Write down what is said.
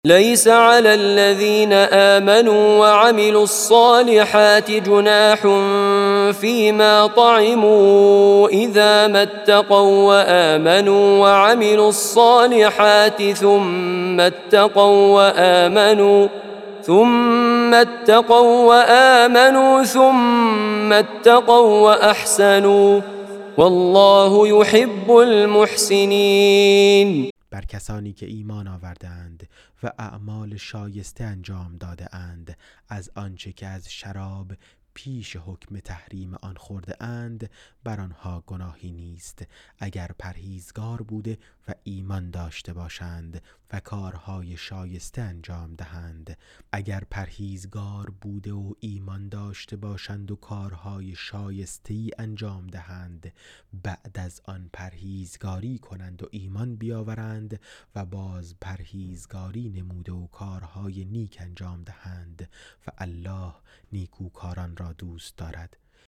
ليس على الذين آمنوا وعملوا الصالحات جناح فيما طعموا إذا ما اتقوا وآمنوا وعملوا الصالحات ثم اتقوا وأحسنوا والله يحب المحسنين. بر کسانی که ایمان آوردند و اعمال شایسته انجام داده اند از آنچه که از شراب پیش حکم تحریم آن خورده اند بر آنها گناهی نیست اگر پرهیزگار بوده و ایمان داشته باشند و کارهای شایسته انجام دهند. اگر پرهیزگار بوده و ایمان داشته باشند و کارهای شایسته‌ای انجام دهند بعد از آن پرهیزگاری کنند و ایمان بیاورند و باز پرهیزگاری نموده و کارهای نیک انجام دهند و الله نیکوکاران را دوست دارد.